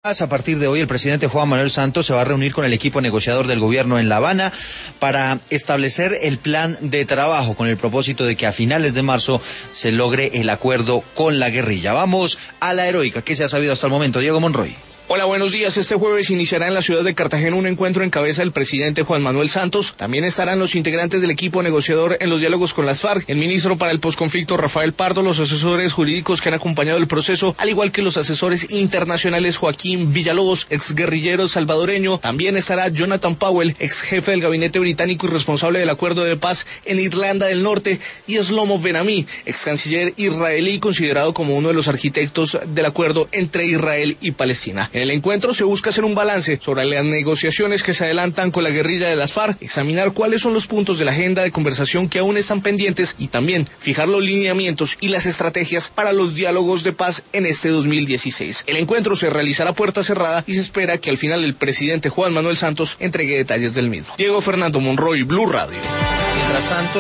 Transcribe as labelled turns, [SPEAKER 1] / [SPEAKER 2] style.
[SPEAKER 1] A partir de hoy, el presidente Juan Manuel Santos se va a reunir con el equipo negociador del gobierno en La Habana para establecer el plan de trabajo con el propósito de que a finales de marzo se logre el acuerdo con la guerrilla. Vamos a la heroica. ¿Qué se ha sabido hasta el momento? Diego Monroy.
[SPEAKER 2] Hola, buenos días. Este jueves iniciará en la ciudad de Cartagena un encuentro en cabeza del presidente Juan Manuel Santos. También estarán los integrantes del equipo negociador en los diálogos con las FARC, el ministro para el posconflicto Rafael Pardo, los asesores jurídicos que han acompañado el proceso, al igual que los asesores internacionales Joaquín Villalobos, exguerrillero salvadoreño. También estará Jonathan Powell, ex jefe del gabinete británico y responsable del acuerdo de paz en Irlanda del Norte, y Shlomo Ben-Ami, ex canciller israelí, considerado como uno de los arquitectos del acuerdo entre Israel y Palestina. En el encuentro se busca hacer un balance sobre las negociaciones que se adelantan con la guerrilla de las FARC, examinar cuáles son los puntos de la agenda de conversación que aún están pendientes y también fijar los lineamientos y las estrategias para los diálogos de paz en este 2016. El encuentro se realizará a puerta cerrada y se espera que al final el presidente Juan Manuel Santos entregue detalles del mismo. Diego Fernando Monroy, Blue Radio.
[SPEAKER 1] Mientras tanto,